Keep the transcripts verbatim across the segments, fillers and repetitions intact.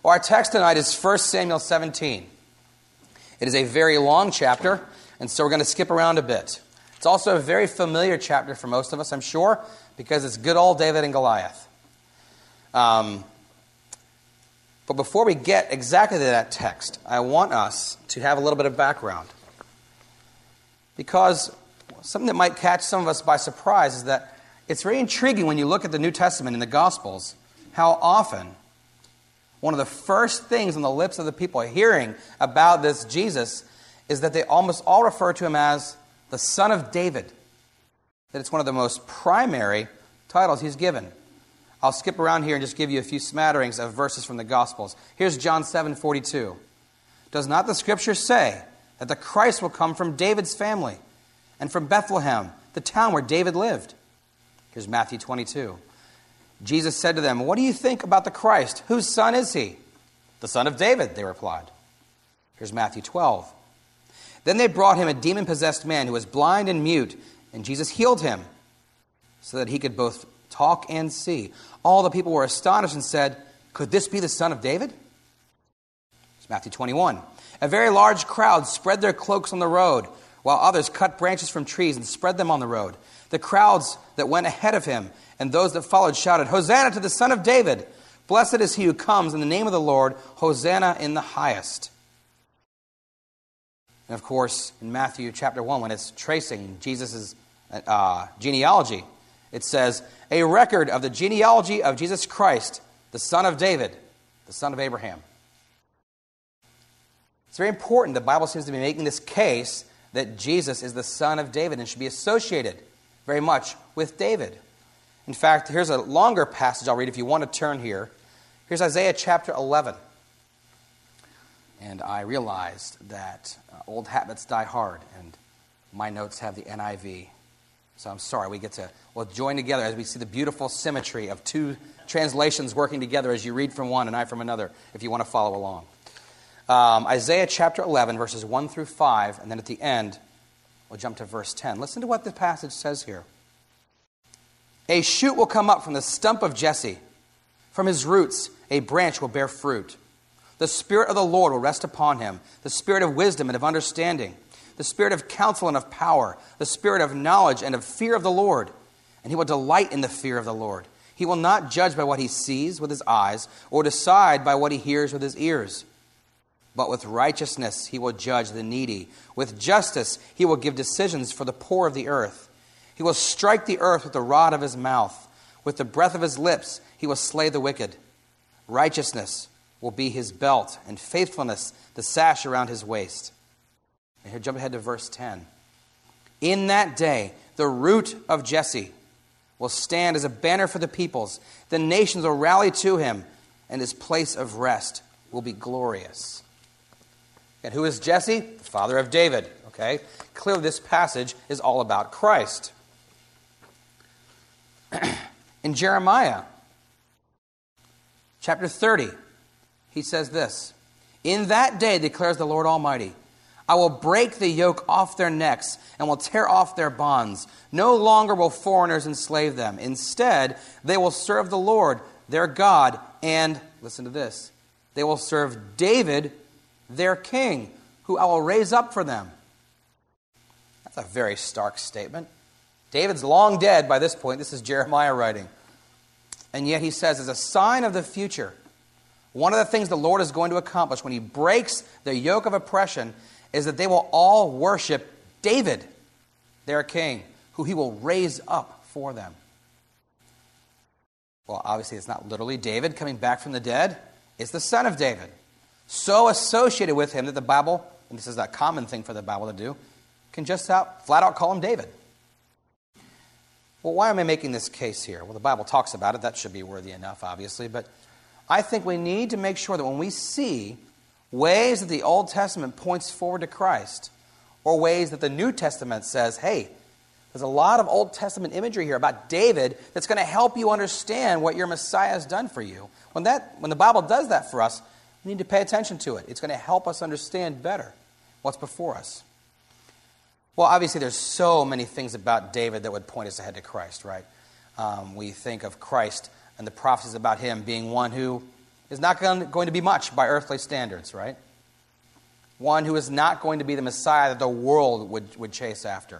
Well, our text tonight is First Samuel seventeen. It is a very long chapter, and so we're going to skip around a bit. It's also a very familiar chapter for most of us, I'm sure, because it's good old David and Goliath. Um, but before we get exactly to that text, I want us to have a little bit of background. Because something that might catch some of us by surprise is that it's very intriguing when you look at the New Testament and the Gospels, how often one of the first things on the lips of the people hearing about this Jesus is that they almost all refer to him as the Son of David. That it's one of the most primary titles he's given. I'll skip around here and just give you a few smatterings of verses from the Gospels. Here's John seven forty-two. Does not the Scripture say that the Christ will come from David's family and from Bethlehem, the town where David lived? Here's Matthew twenty-two. Jesus said to them, what do you think about the Christ? Whose son is he? The son of David, they replied. Here's Matthew twelve. Then they brought him a demon-possessed man who was blind and mute, and Jesus healed him so that he could both talk and see. All the people were astonished and said, could this be the son of David? It's Matthew twenty-one. A very large crowd spread their cloaks on the road, while others cut branches from trees and spread them on the road. The crowds that went ahead of him and those that followed shouted, Hosanna to the Son of David! Blessed is he who comes in the name of the Lord. Hosanna in the highest. And of course, in Matthew chapter one, when it's tracing Jesus' uh, genealogy, it says, a record of the genealogy of Jesus Christ, the son of David, the son of Abraham. It's very important. The Bible seems to be making this case that Jesus is the son of David and should be associated very much with David. In fact, here's a longer passage I'll read if you want to turn here. Here's Isaiah chapter eleven. And I realized that uh, old habits die hard, and my notes have the N I V. So I'm sorry, we get to we'll join together as we see the beautiful symmetry of two translations working together as you read from one and I from another, if you want to follow along. Um, Isaiah chapter eleven, verses one through five, and then at the end, we'll jump to verse ten. Listen to what the passage says here. A shoot will come up from the stump of Jesse. From his roots, a branch will bear fruit. The Spirit of the Lord will rest upon him, the Spirit of wisdom and of understanding, the Spirit of counsel and of power, the Spirit of knowledge and of fear of the Lord. And he will delight in the fear of the Lord. He will not judge by what he sees with his eyes, or decide by what he hears with his ears. But with righteousness he will judge the needy. With justice he will give decisions for the poor of the earth. He will strike the earth with the rod of his mouth. With the breath of his lips he will slay the wicked. Righteousness will be his belt, and faithfulness the sash around his waist. And here, jump ahead to verse ten. In that day, the root of Jesse will stand as a banner for the peoples. The nations will rally to him, and his place of rest will be glorious. And who is Jesse? The father of David. Okay? Clearly, this passage is all about Christ. In Jeremiah chapter thirty, he says this, in that day, declares the Lord Almighty, I will break the yoke off their necks and will tear off their bonds. No longer will foreigners enslave them. Instead, they will serve the Lord, their God, and, listen to this, they will serve David, their king, who I will raise up for them. That's a very stark statement. David's long dead by this point. This is Jeremiah writing. And yet he says, as a sign of the future, one of the things the Lord is going to accomplish when he breaks the yoke of oppression is that they will all worship David, their king, who he will raise up for them. Well, obviously it's not literally David coming back from the dead. It's the son of David. So associated with him that the Bible, and this is a common thing for the Bible to do, can just out, flat out call him David. Well, why am I making this case here? Well, the Bible talks about it. That should be worthy enough, obviously. But I think we need to make sure that when we see ways that the Old Testament points forward to Christ, or ways that the New Testament says, hey, there's a lot of Old Testament imagery here about David that's going to help you understand what your Messiah has done for you. When that, when the Bible does that for us, we need to pay attention to it. It's going to help us understand better what's before us. Well, obviously, there's so many things about David that would point us ahead to Christ, right? Um, we think of Christ and the prophecies about him being one who is not going to be much by earthly standards, right? One who is not going to be the Messiah that the world would, would chase after.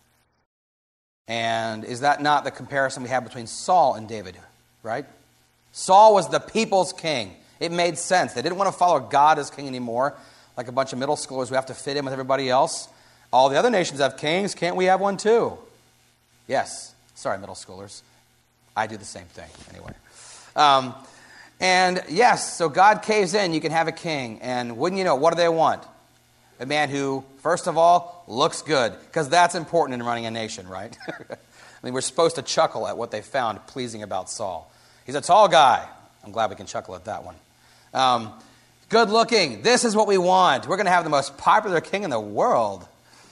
And is that not the comparison we have between Saul and David, right? Saul was the people's king. It made sense. They didn't want to follow God as king anymore, like a bunch of middle schoolers who have to fit in with everybody else. All the other nations have kings. Can't we have one too? Yes. Sorry, middle schoolers. I do the same thing anyway. Um, and yes, so God caves in. You can have a king. And wouldn't you know, what do they want? A man who, first of all, looks good. Because that's important in running a nation, right? I mean, we're supposed to chuckle at what they found pleasing about Saul. He's a tall guy. I'm glad we can chuckle at that one. Um, good looking. This is what we want. We're going to have the most popular king in the world.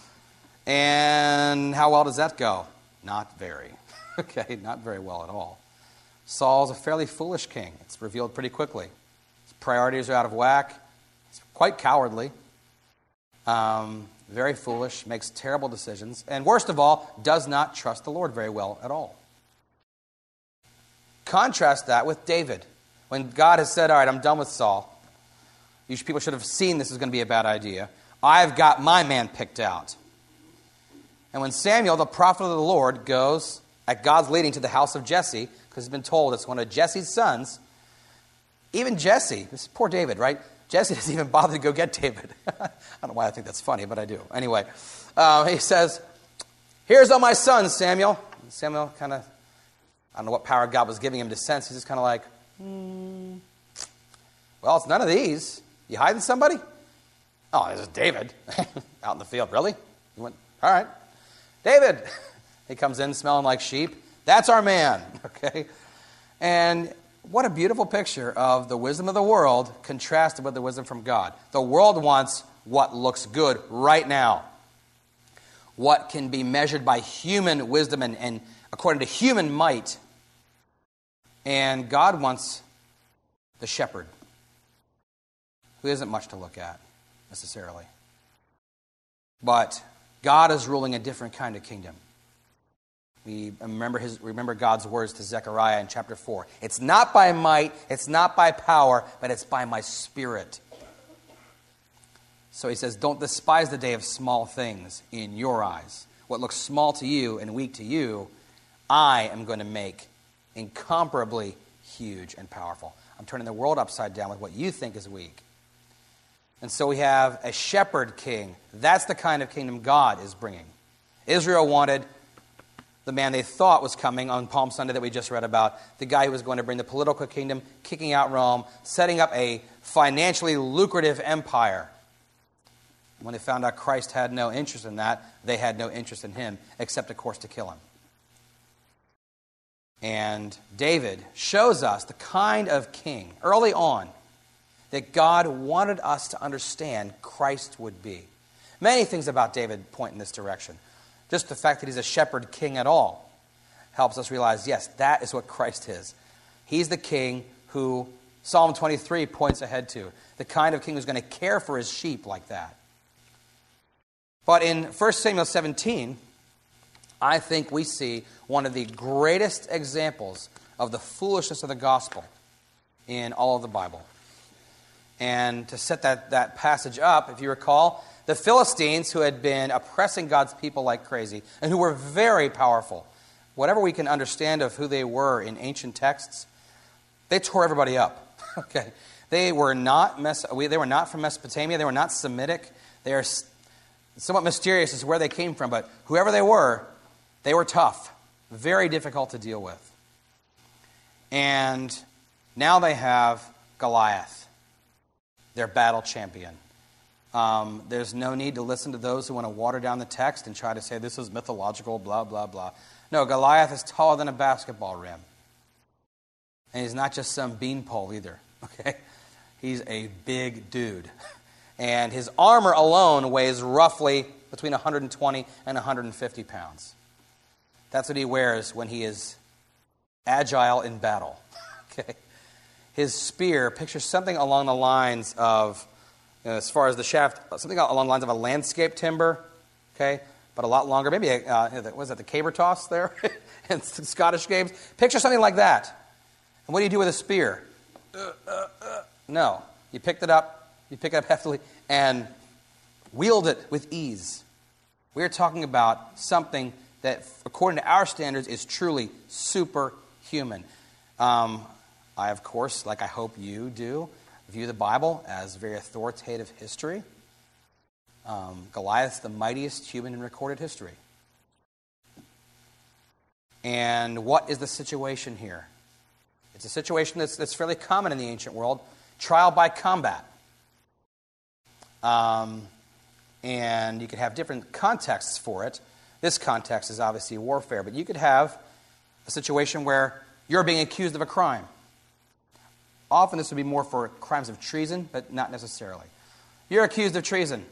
And how well does that go? Not very. Okay, not very well at all. Saul's a fairly foolish king. It's revealed pretty quickly. His priorities are out of whack. He's quite cowardly. Um, very foolish, makes terrible decisions. And worst of all, does not trust the Lord very well at all. Contrast that with David. When God has said, all right, I'm done with Saul. You people should have seen this is going to be a bad idea. I've got my man picked out. And when Samuel, the prophet of the Lord, goes at God's leading to the house of Jesse, because he's been told it's one of Jesse's sons, even Jesse, this is poor David, right? Jesse doesn't even bother to go get David. I don't know why I think that's funny, but I do. Anyway, uh, he says, here's all my sons, Samuel. And Samuel kind of, I don't know what power God was giving him to sense. He's just kind of like, hmm, well, it's none of these. You hiding somebody? Oh, this is David out in the field. Really? You went, all right. David. He comes in smelling like sheep. That's our man. Okay? And what a beautiful picture of the wisdom of the world contrasted with the wisdom from God. The world wants what looks good right now. What can be measured by human wisdom and, and according to human might. And God wants the shepherd, who isn't much to look at necessarily. But God is ruling a different kind of kingdom. We remember his, remember God's words to Zechariah in chapter four. It's not by might, it's not by power, but it's by my Spirit. So he says, don't despise the day of small things in your eyes. What looks small to you and weak to you, I am going to make incomparably huge and powerful. I'm turning the world upside down with what you think is weak. And so we have a shepherd king. That's the kind of kingdom God is bringing. Israel wanted the man they thought was coming on Palm Sunday that we just read about, the guy who was going to bring the political kingdom, kicking out Rome, setting up a financially lucrative empire. When they found out Christ had no interest in that, they had no interest in him, except, of course, to kill him. And David shows us the kind of king, early on, that God wanted us to understand Christ would be. Many things about David point in this direction. Just the fact that he's a shepherd king at all helps us realize, yes, that is what Christ is. He's the king who Psalm twenty-three points ahead to. The kind of king who's going to care for his sheep like that. But in First Samuel seventeen, I think we see one of the greatest examples of the foolishness of the gospel in all of the Bible. And to set that, that passage up, if you recall, the Philistines, who had been oppressing God's people like crazy, and who were very powerful, whatever we can understand of who they were in ancient texts, they tore everybody up. Okay, they were not Mes- they were not from Mesopotamia. They were not Semitic. They are somewhat mysterious as to where they came from, but whoever they were, they were tough, very difficult to deal with. And now they have Goliath, their battle champion. Um, there's no need to listen to those who want to water down the text and try to say this is mythological, blah, blah, blah. No, Goliath is taller than a basketball rim. And he's not just some beanpole either, okay? He's a big dude. And his armor alone weighs roughly between one hundred twenty and one hundred fifty pounds. That's what he wears when he is agile in battle, okay? His spear pictures something along the lines of, you know, as far as the shaft, something along the lines of a landscape timber, okay, but a lot longer. Maybe, a, uh, was that the caber toss there in the Scottish games? Picture something like that. And what do you do with a spear? uh, uh, uh. No. You picked it up, you pick it up heftily, and wield it with ease. We're talking about something that, according to our standards, is truly superhuman. Um, I, of course, like I hope you do, view the Bible as very authoritative history. Um, Goliath's the mightiest human in recorded history. And what is the situation here? It's a situation that's, that's fairly common in the ancient world. Trial by combat. Um, and you could have different contexts for it. This context is obviously warfare, but you could have a situation where you're being accused of a crime. Often this would be more for crimes of treason, but not necessarily. You're accused of treason.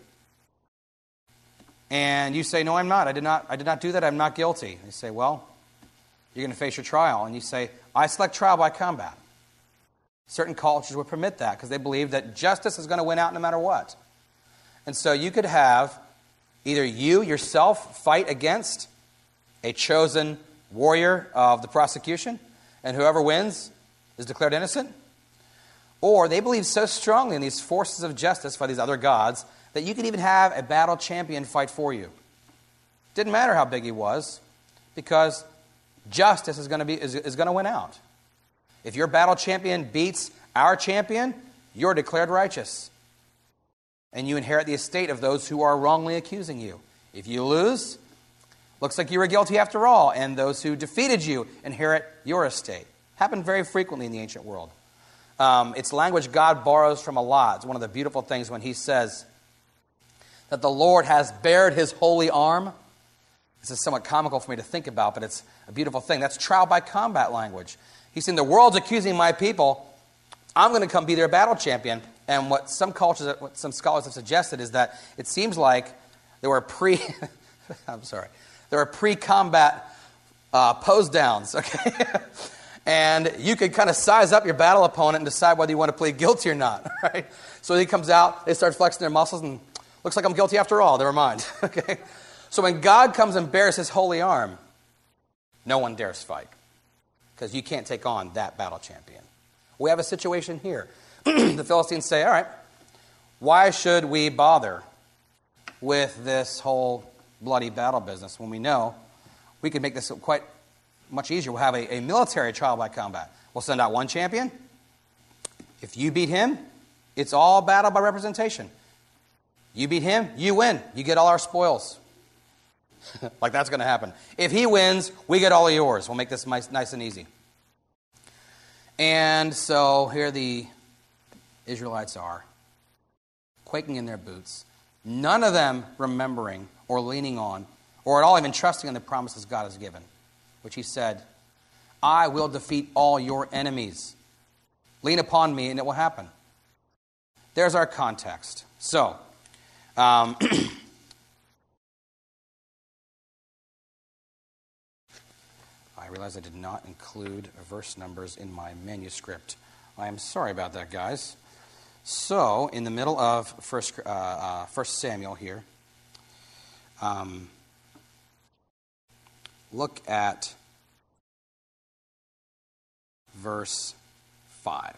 And you say, no, I'm not. I did not, I did not do that. I'm not guilty. They say, well, you're going to face your trial. And you say, I select trial by combat. Certain cultures would permit that because they believe that justice is going to win out no matter what. And so you could have either you yourself fight against a chosen warrior of the prosecution, and whoever wins is declared innocent. Or they believe so strongly in these forces of justice by these other gods that you could even have a battle champion fight for you. Didn't matter how big he was, because justice is going to be is, is going to win out. If your battle champion beats our champion, you're declared righteous. And you inherit the estate of those who are wrongly accusing you. If you lose, looks like you were guilty after all, and those who defeated you inherit your estate. Happened very frequently in the ancient world. Um, it's language God borrows from a lot. It's one of the beautiful things when he says that the Lord has bared his holy arm. This is somewhat comical for me to think about, but it's a beautiful thing. That's trial by combat language. He's saying the world's accusing my people. I'm going to come be their battle champion. And what some cultures, what some scholars have suggested is that it seems like there were pre, I'm sorry, there were pre-combat uh, pose downs, okay? And you could kind of size up your battle opponent and decide whether you want to plead guilty or not, right? So he comes out, they start flexing their muscles, and looks like I'm guilty after all. Never mind, okay? So when God comes and bears his holy arm, no one dares fight, because you can't take on that battle champion. We have a situation here. The Philistines say, all right, why should we bother with this whole bloody battle business when we know we could make this quite much easier? We'll have a, a military trial by combat. We'll send out one champion. If you beat him, it's all battle by representation. You beat him, you win. You get all our spoils. Like that's going to happen. If he wins, we get all of yours. We'll make this nice, nice and easy. And so here the Israelites are, quaking in their boots, none of them remembering or leaning on or at all even trusting in the promises God has given, which he said, I will defeat all your enemies. Lean upon me and it will happen. There's our context. So, um, I realize I did not include verse numbers in my manuscript. I am sorry about that, guys. So, in the middle of First, uh, uh, First Samuel here, um, look at verse five.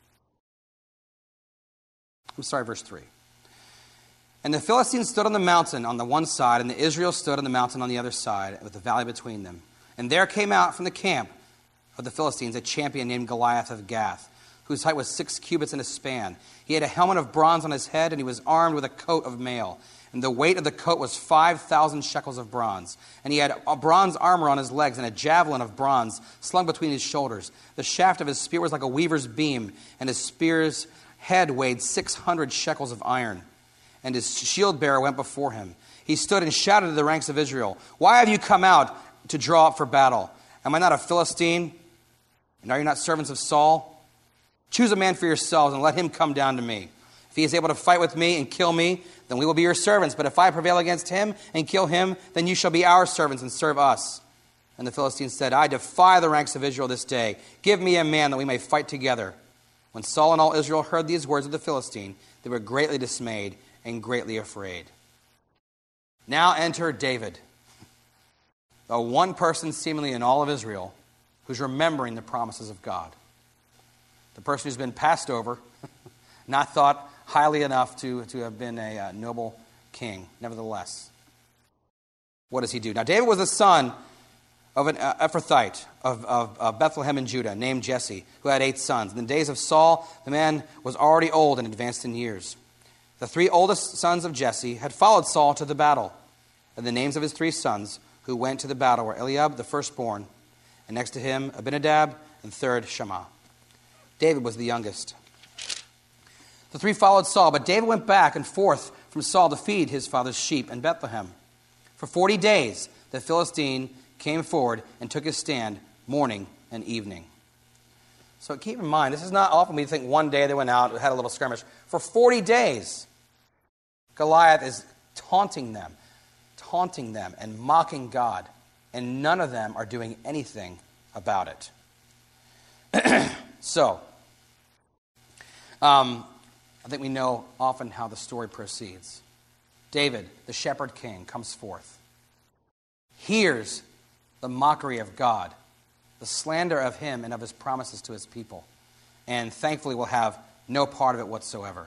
I'm sorry, verse three. And the Philistines stood on the mountain on the one side, and the Israel stood on the mountain on the other side, with the valley between them. And there came out from the camp of the Philistines a champion named Goliath of Gath, whose height was six cubits and a span. He had a helmet of bronze on his head, and he was armed with a coat of mail. And the weight of the coat was five thousand shekels of bronze. And he had a bronze armor on his legs, and a javelin of bronze slung between his shoulders. The shaft of his spear was like a weaver's beam, and his spear's head weighed six hundred shekels of iron. And his shield bearer went before him. He stood and shouted to the ranks of Israel, Why have you come out to draw up for battle? Am I not a Philistine? And are you not servants of Saul? Choose a man for yourselves and let him come down to me. If he is able to fight with me and kill me, then we will be your servants. But if I prevail against him and kill him, then you shall be our servants and serve us. And the Philistines said, I defy the ranks of Israel this day. Give me a man that we may fight together. When Saul and all Israel heard these words of the Philistine, they were greatly dismayed and greatly afraid. Now enter David, the one person seemingly in all of Israel who's remembering the promises of God. the person who's been passed over, not thought highly enough to, to have been a uh, noble king. Nevertheless, what does he do? Now, David was the son of an uh, Ephrathite of, of, of Bethlehem in Judah, named Jesse, who had eight sons. In the days of Saul, the man was already old and advanced in years. The three oldest sons of Jesse had followed Saul to the battle. And the names of his three sons who went to the battle were Eliab, the firstborn, and next to him Abinadab, and third Shammah. David was the youngest. The three followed Saul, but David went back and forth from Saul to feed his father's sheep in Bethlehem. For forty days the Philistine came forward and took his stand morning and evening. So keep in mind, this is not often we think one day they went out, had a little skirmish. For forty days, Goliath is taunting them, taunting them and mocking God, and none of them are doing anything about it. so, um, I think we know often how the story proceeds. David, the shepherd king, comes forth, hears the mockery of God, the slander of him and of his promises to his people, and thankfully will have no part of it whatsoever.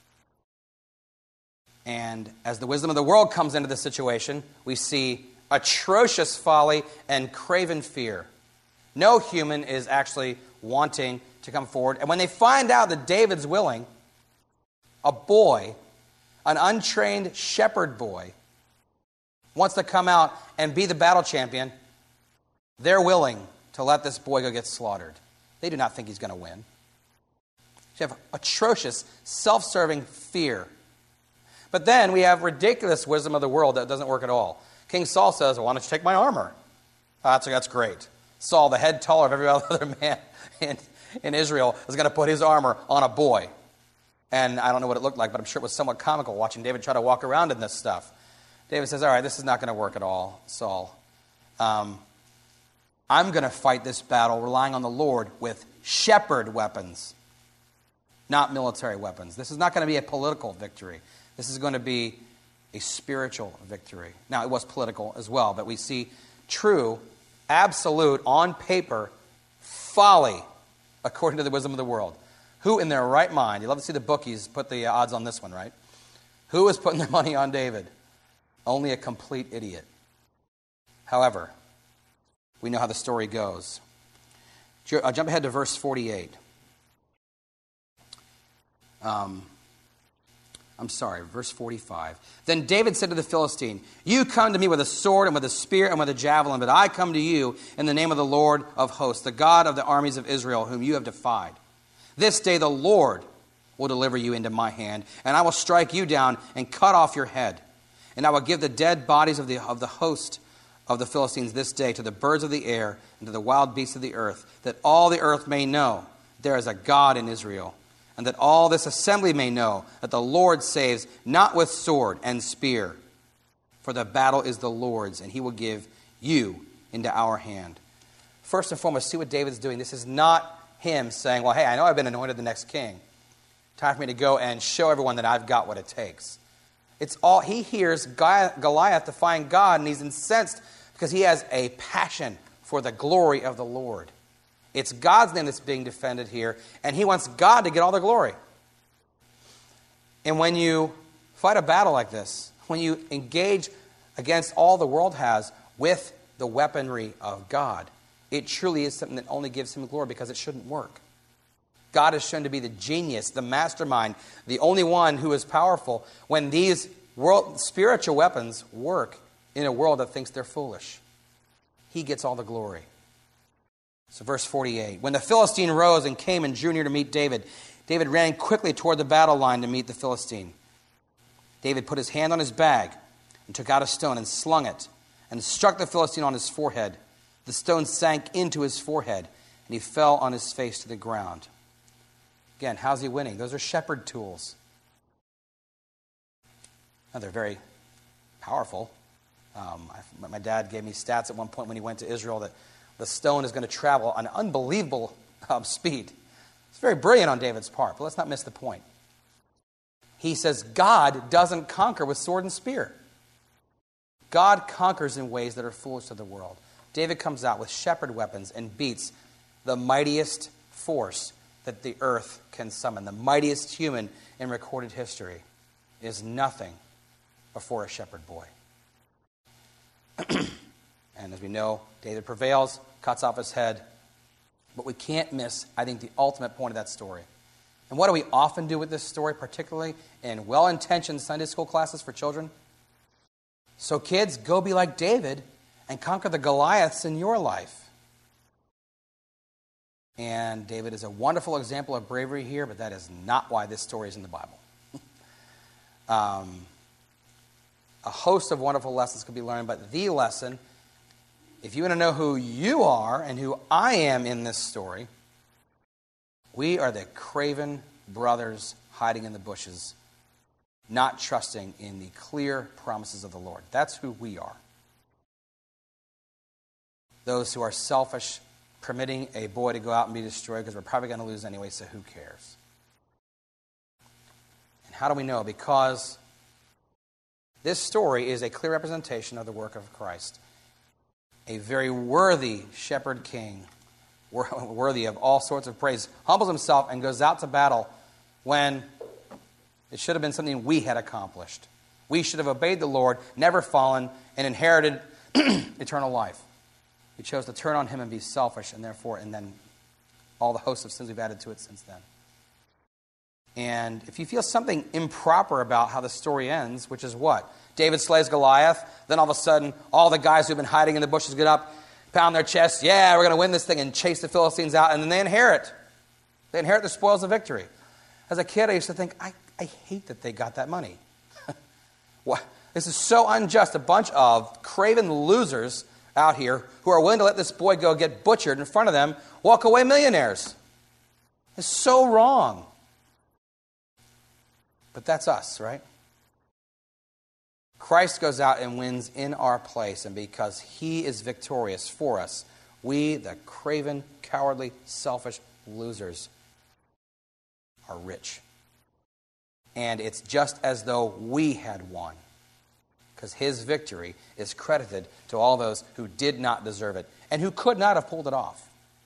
And as the wisdom of the world comes into the situation, we see atrocious folly and craven fear. No human is actually wanting to come forward. And when they find out that David's willing, a boy, an untrained shepherd boy, wants to come out and be the battle champion, they're willing to let this boy go get slaughtered. They do not think he's going to win. You have atrocious, self-serving fear. But then we have ridiculous wisdom of the world that doesn't work at all. King Saul says, well, why don't you take my armor? Oh, that's, that's great. Saul, the head taller of every other man in, in Israel, is going to put his armor on a boy. And I don't know what it looked like, but I'm sure it was somewhat comical watching David try to walk around in this stuff. David says, all right, this is not going to work at all, Saul. Um, I'm going to fight this battle relying on the Lord with shepherd weapons, not military weapons. This is not going to be a political victory. This is going to be a spiritual victory. Now, it was political as well, but we see true, absolute, on paper, folly, according to the wisdom of the world. Who in their right mind, you love to see the bookies put the odds on this one, right? Who is putting their money on David? Only a complete idiot. However, we know how the story goes. I'll jump ahead to verse forty-eight. Um, I'm sorry, verse forty-five. Then David said to the Philistine, you come to me with a sword and with a spear and with a javelin, but I come to you in the name of the Lord of hosts, the God of the armies of Israel, whom you have defied. This day the Lord will deliver you into my hand, and I will strike you down and cut off your head. And I will give the dead bodies of the, of the host of the Philistines this day to the birds of the air and to the wild beasts of the earth, that all the earth may know there is a God in Israel, and that all this assembly may know that the Lord saves not with sword and spear, for the battle is the Lord's, and he will give you into our hand. First and foremost, see what David's doing. This is not him saying, well, hey, I know I've been anointed the next king. Time for me to go and show everyone that I've got what it takes. It's all, he hears Goliath defying God, and he's incensed because he has a passion for the glory of the Lord. It's God's name that's being defended here, and he wants God to get all the glory. And when you fight a battle like this, when you engage against all the world has with the weaponry of God, it truly is something that only gives him glory because it shouldn't work. God is shown to be the genius, the mastermind, the only one who is powerful when these world, spiritual weapons work in a world that thinks they're foolish. He gets all the glory. So verse forty-eight, when the Philistine rose and came and drew near to meet David, David ran quickly toward the battle line to meet the Philistine. David put his hand on his bag and took out a stone and slung it and struck the Philistine on his forehead. The stone sank into his forehead and he fell on his face to the ground. Again, how's he winning? Those are shepherd tools. Now, they're very powerful. Um, I, my dad gave me stats at one point when he went to Israel that the stone is going to travel an unbelievable um, speed. It's very brilliant on David's part, but let's not miss the point. He says God doesn't conquer with sword and spear. God conquers in ways that are foolish to the world. David comes out with shepherd weapons and beats the mightiest force that the earth can summon. The mightiest human in recorded history is nothing before a shepherd boy. And as we know, David prevails, cuts off his head. But we can't miss, I think, the ultimate point of that story. And what do we often do with this story, particularly in well-intentioned Sunday school classes for children? So kids, go be like David and conquer the Goliaths in your life. And David is a wonderful example of bravery here, but that is not why this story is in the Bible. um, a host of wonderful lessons could be learned, but the lesson, if you want to know who you are and who I am in this story, we are the craven brothers hiding in the bushes, not trusting in the clear promises of the Lord. That's who we are. Those who are selfish, permitting a boy to go out and be destroyed because we're probably going to lose anyway, so who cares? And how do we know? Because this story is a clear representation of the work of Christ. A very worthy shepherd king, worthy of all sorts of praise, humbles himself and goes out to battle when it should have been something we had accomplished. We should have obeyed the Lord, never fallen, and inherited eternal life. We chose to turn on him and be selfish, and therefore, and then all the hosts of sins we've added to it since then. And if you feel something improper about how the story ends, which is what? David slays Goliath, then all of a sudden, all the guys who've been hiding in the bushes get up, pound their chests, yeah, we're going to win this thing, and chase the Philistines out, and then they inherit. They inherit the spoils of victory. As a kid, I used to think, I, I hate that they got that money. What? This is so unjust. A bunch of craven losers out here who are willing to let this boy go get butchered in front of them, walk away millionaires. It's so wrong. But that's us, right? Christ goes out and wins in our place, and because he is victorious for us, we, the craven, cowardly, selfish losers, are rich. And it's just as though we had won, because his victory is credited to all those who did not deserve it and who could not have pulled it off.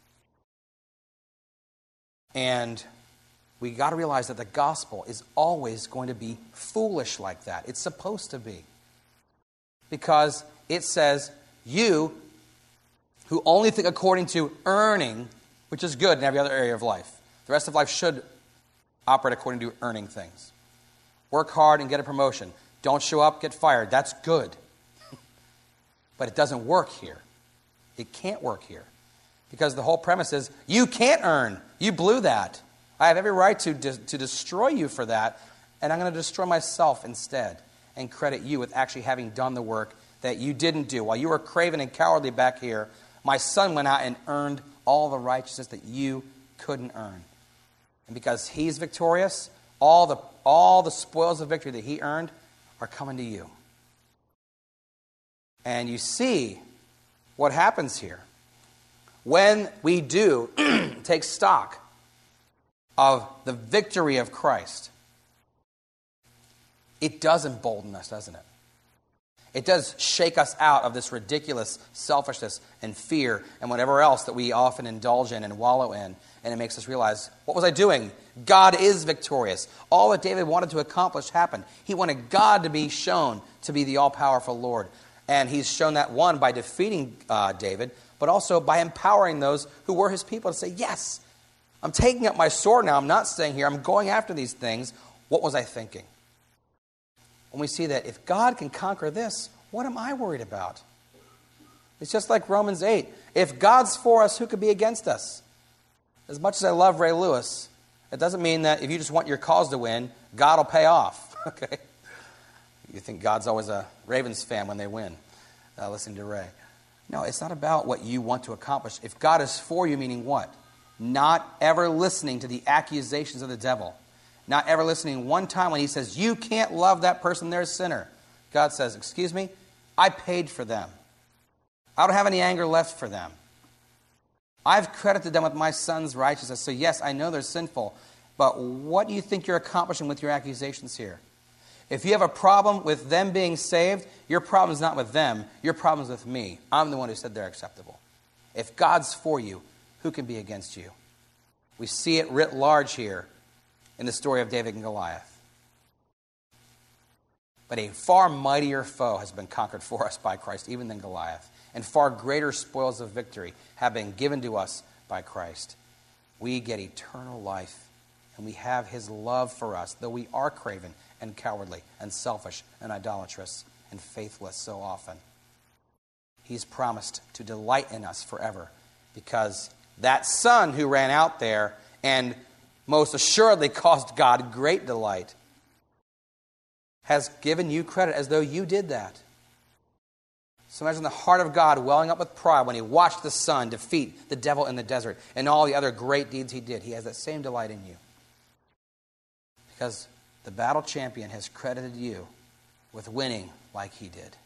And we got to realize that the gospel is always going to be foolish like that. It's supposed to be. Because it says, you who only think according to earning, which is good in every other area of life. The rest of life should operate according to earning things. Work hard and get a promotion. Don't show up, get fired. That's good. But it doesn't work here. It can't work here. Because the whole premise is, you can't earn. You blew that. I have every right to, de- to destroy you for that, and I'm going to destroy myself instead and credit you with actually having done the work that you didn't do. While you were craven and cowardly back here, my son went out and earned all the righteousness that you couldn't earn. And because he's victorious, all the, all the spoils of victory that he earned are coming to you. And you see what happens here. When we do take stock of the victory of Christ, it does embolden us, doesn't it? It does shake us out of this ridiculous selfishness and fear and whatever else that we often indulge in and wallow in. And it makes us realize, what was I doing? God is victorious. All that David wanted to accomplish happened. He wanted God to be shown to be the all-powerful Lord. And he's shown that, one, by defeating uh, David, but also by empowering those who were his people to say, yes, I'm taking up my sword now. I'm not staying here. I'm going after these things. What was I thinking? When we see that if God can conquer this, what am I worried about? It's just like Romans eight. If God's for us, who could be against us? As much as I love Ray Lewis, it doesn't mean that if you just want your cause to win, God will pay off. Okay? You think God's always a Ravens fan when they win, uh, listening to Ray. No, it's not about what you want to accomplish. If God is for you, meaning what? Not ever listening to the accusations of the devil. Not ever listening one time when he says, you can't love that person, they're a sinner. God says, excuse me, I paid for them. I don't have any anger left for them. I've credited them with my son's righteousness. So yes, I know they're sinful. But what do you think you're accomplishing with your accusations here? If you have a problem with them being saved, your problem is not with them. Your problem is with me. I'm the one who said they're acceptable. If God's for you, who can be against you? We see it writ large here in the story of David and Goliath. But a far mightier foe has been conquered for us by Christ, even than Goliath. And far greater spoils of victory have been given to us by Christ. We get eternal life, and we have his love for us, though we are craven and cowardly and selfish and idolatrous and faithless so often. He's promised to delight in us forever, because that son who ran out there and most assuredly caused God great delight has given you credit as though you did that. So imagine the heart of God welling up with pride when he watched the Son defeat the devil in the desert and all the other great deeds he did. He has that same delight in you. Because the battle champion has credited you with winning like he did.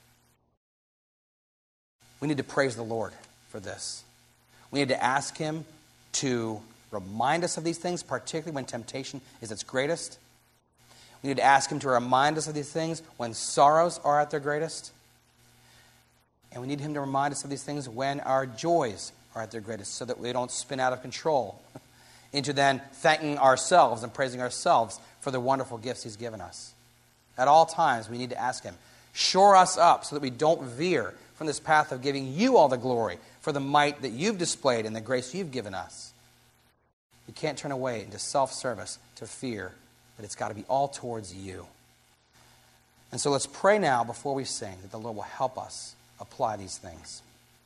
We need to praise the Lord for this. We need to ask him to remind us of these things, particularly when temptation is its greatest. We need to ask him to remind us of these things when sorrows are at their greatest. And we need him to remind us of these things when our joys are at their greatest, so that we don't spin out of control into then thanking ourselves and praising ourselves for the wonderful gifts he's given us. At all times, we need to ask him, shore us up so that we don't veer from this path of giving you all the glory for the might that you've displayed and the grace you've given us. We can't turn away into self-service, to fear, but it's got to be all towards you. And so let's pray now before we sing that the Lord will help us apply these things.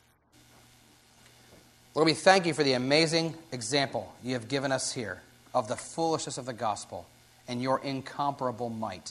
Lord, we thank you for the amazing example you have given us here of the foolishness of the gospel and your incomparable might.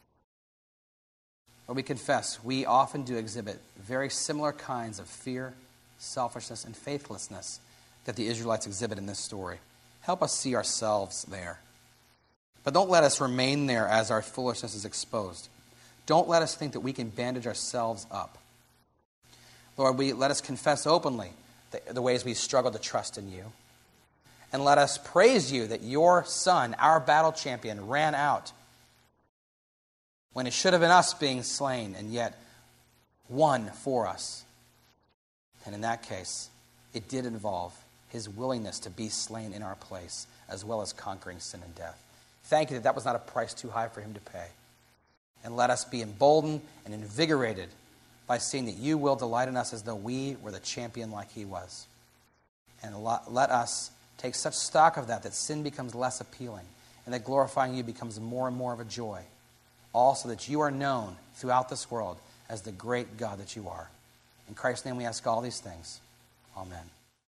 Lord, we confess we often do exhibit very similar kinds of fear, selfishness, and faithlessness that the Israelites exhibit in this story. Help us see ourselves there. But don't let us remain there as our foolishness is exposed. Don't let us think that we can bandage ourselves up. Lord, we let us confess openly the, the ways we struggle to trust in you. And let us praise you that your Son, our battle champion, ran out when it should have been us being slain, and yet won for us. And in that case, it did involve his willingness to be slain in our place, as well as conquering sin and death. Thank you that that was not a price too high for him to pay. And let us be emboldened and invigorated by seeing that you will delight in us as though we were the champion like he was. And let us take such stock of that that sin becomes less appealing and that glorifying you becomes more and more of a joy. Also that you are known throughout this world as the great God that you are. In Christ's name we ask all these things. Amen.